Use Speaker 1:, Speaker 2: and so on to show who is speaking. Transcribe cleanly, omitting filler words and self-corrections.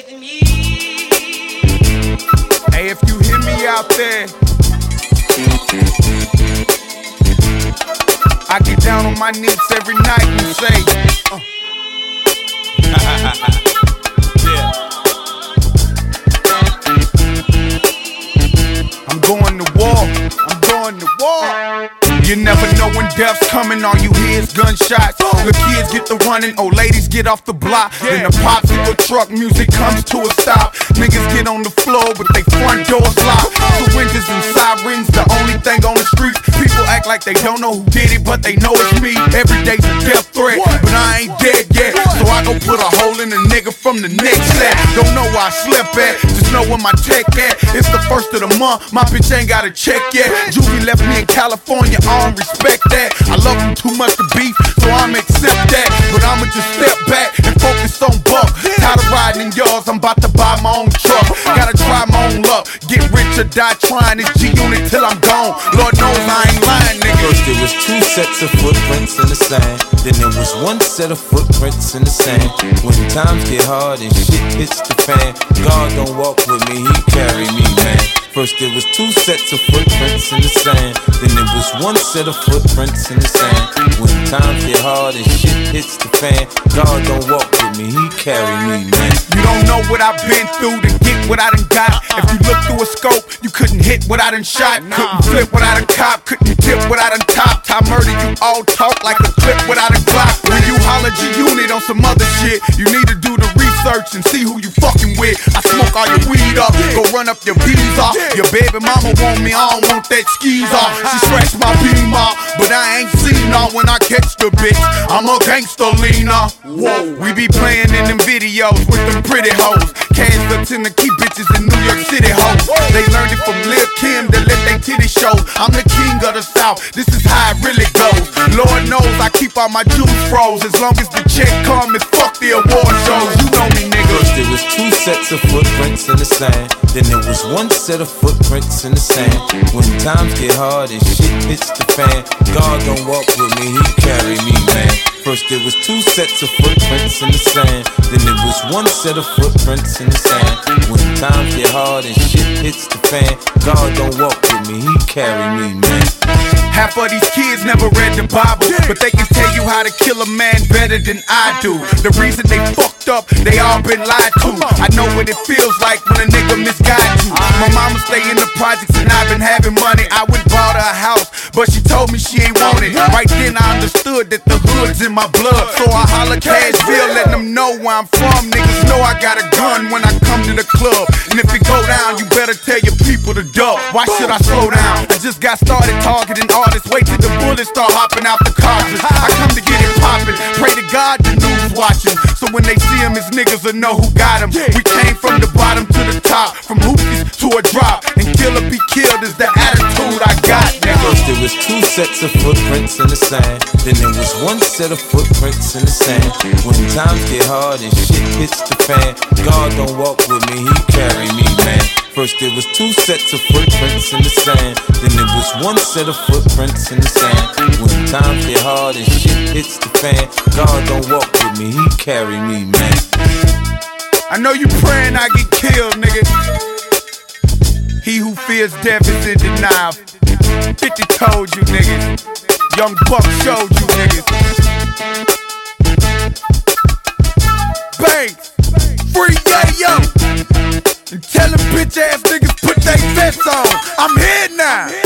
Speaker 1: with me.
Speaker 2: Hey, if you hear me out there, I get down on my knees every night and say, yeah. I'm going to war, I'm going to war. You never know when death's coming, all you hear is gunshots. The kids get to running, old ladies get off the block. Then the popsicle truck music comes to a stop. Niggas get on the floor, but they front doors locked. Syringes and sirens, the only thing on the streets. People act like they don't know who did it, but they know it's me. Every day's a death threat, but I ain't dead yet. So I go put a hole in a nigga from the next set. Don't know where I slept at, just know where my tech at. It's the first of the month, my bitch ain't got a check yet. Juvie left me in California, I don't respect that. I love him too much to beef, so I'ma accept that. But I'ma just step back and focus on buck. Tired of riding in yours, I'm about to buy my own truck. Gotta try my own luck, get rich or die trying. This G-Unit till I'm gone, Lord knows I ain't lying, nigga.
Speaker 3: First there was two sets of footprints in the sand, then there was one set of footprints in the sand. When times get hard and shit hits the fan, God don't walk with me, he carry me, man. First there was two sets of footprints in the sand, then there was one set of footprints in the sand. When times get hard and shit hits the fan, God don't walk with me, he carry me, man.
Speaker 2: You don't know what I've been through to get what I done got. If you look through a scope, you couldn't hit what I done shot. Couldn't flip what I done cop, couldn't tip what I done top. I murder you all talk like a clip without a Glock. When you holler G-Unit on some other shit, you need to do the research and see who you fucking with. I smoke all your weed up, go run up your V's off. Your baby mama want me, I don't want that skis off. She scratched my beam off, but I ain't seen her when I catch the bitch. I'm a gangster leaner. Whoa. We be playing in them videos with them pretty hoes. Cash up to the key bitches in New York City hoes. They learned it from Lil Kim to let they titty show. I'm the king of the South, this is how it really goes. Lord knows I keep all my juice froze. As long as the check come, it's fuck the award shows. You know me, nigga.
Speaker 3: First there was two sets of footprints in the sand, then there was one set of footprints in the sand. When times get hard and shit hits the fan, God don't walk with me, he carry me, man. First there was two sets of footprints in the sand, then there was one set of footprints in the sand. When times get hard and shit hits the fan, God don't walk with me, he carry me, man.
Speaker 2: Half of these kids never read the Bible, but they can tell you how to kill a man better than I do. The reason they fucked up, they all been lied to. I know what it feels like when a nigga misguide you. My mama stay in the projects and I've been having money. I would bought her a house, but she told me she ain't want it. Right then I understood that the hood's in my blood, so I holler Cashville, letting them know where I'm from. Niggas know I got a gun when I come to the club, and if it go down, you better tell your people to duck. Why should I slow down? I just got started targeting artists. Wait till the bullets start hopping out the cartridge. I come to get it poppin'. Pray to God the news watching, so when they see him, his niggas will know who got him. We came from the bottom to the top, from hoopies to a drop, and kill or be killed is the attitude I got, nigga.
Speaker 3: First there was two sets of footprints in the sand, then there was one set of footprints in the sand. When times get hard and shit hits the fan, God don't walk with me, he carry me, man. First there was two sets of footprints in the sand, then there was one set of footprints in the sand. When times get hard and shit hits the fan, God don't walk with me, he carry me, man.
Speaker 2: I know you praying I get killed, nigga. He who fears death is in denial. 50 told you, niggas. Young Buck showed you, niggas. Bang! Free Yayo! And tell them bitch ass niggas put they vests on. I'm here now.